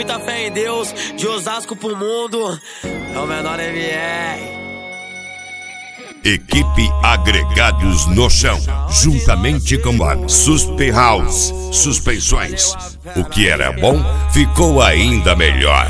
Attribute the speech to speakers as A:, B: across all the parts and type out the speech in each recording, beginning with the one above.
A: muita fé em Deus, de Osasco pro mundo, é o menor MR.
B: Equipe Agregados no Chão, juntamente com a Suspe House Suspensões. O que era bom ficou ainda melhor.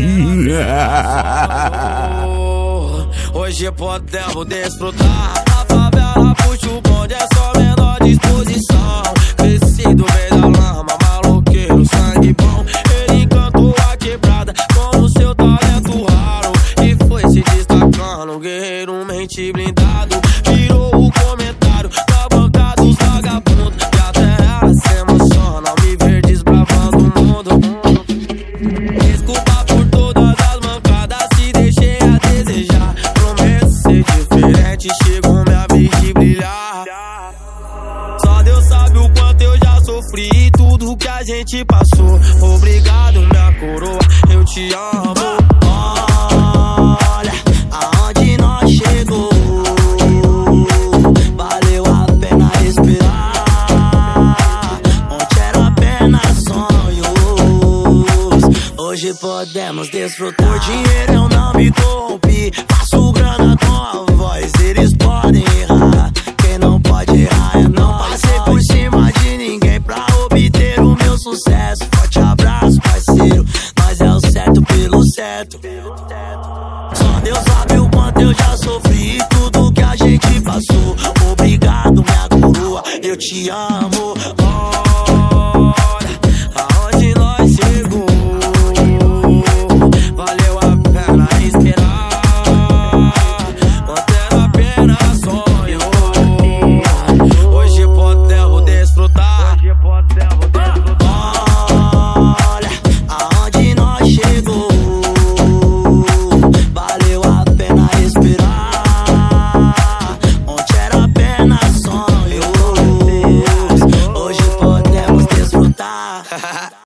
A: Hoje podemos desfrutar. A favela puxa o bonde, é só menor disposição. Cresci do meio da lama, maloqueiro, sangue bom. Ele encantou a quebrada com o seu talento raro e foi se destacando, guerreiro, mente blindado. Tirou o comentário da banca dos vagabundos, e até ela se emociona ao me ver desbravando o mundo. Desculpa por todas as mancadas, se deixei a desejar. Prometo ser diferente, chegou minha vez de brilhar. Só Deus sabe o quanto eu já sofri e tudo que a gente passou. Obrigado, minha coroa, eu te amo.
C: Olha aonde nós chegou, valeu a pena respirar. Onde era apenas sonhos, hoje podemos desfrutar. Por dinheiro eu não me corrompi, faço grana com a voz. Eles podem errar, quem não pode errar é nós. Passei por cima de ninguém pra obter o meu sucesso. Forte abraço, parceiro, nós é o certo pelo certo. Só Deus sabe o quanto eu já sofri e tudo que a gente passou. Obrigado, minha coroa, eu te amo.